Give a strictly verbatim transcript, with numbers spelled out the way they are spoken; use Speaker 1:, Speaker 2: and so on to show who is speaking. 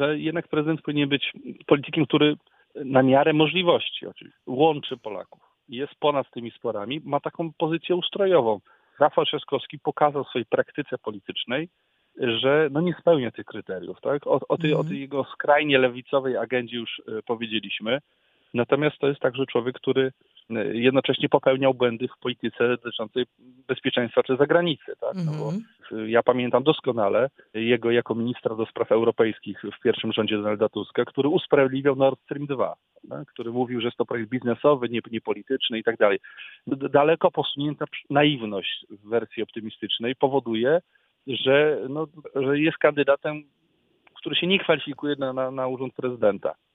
Speaker 1: że jednak prezydent powinien być politykiem, który na miarę możliwości oczywiście łączy Polaków. Jest ponad tymi sporami, ma taką pozycję ustrojową. Rafał Trzaskowski pokazał w swojej praktyce politycznej, że no nie spełnia tych kryteriów. Tak? O, o, tej, mm. o tej jego skrajnie lewicowej agendzie już y, powiedzieliśmy. Natomiast to jest także człowiek, który jednocześnie popełniał błędy w polityce dotyczącej bezpieczeństwa czy zagranicy. Tak? No bo ja pamiętam doskonale jego jako ministra do spraw europejskich w pierwszym rządzie Donalda Tuska, który usprawiedliwiał Nord Stream dwa, tak? Który mówił, że jest to projekt biznesowy, nie, nie polityczny i tak dalej. Daleko posunięta naiwność w wersji optymistycznej powoduje, że, no, że jest kandydatem, który się nie kwalifikuje na, na, na urząd prezydenta.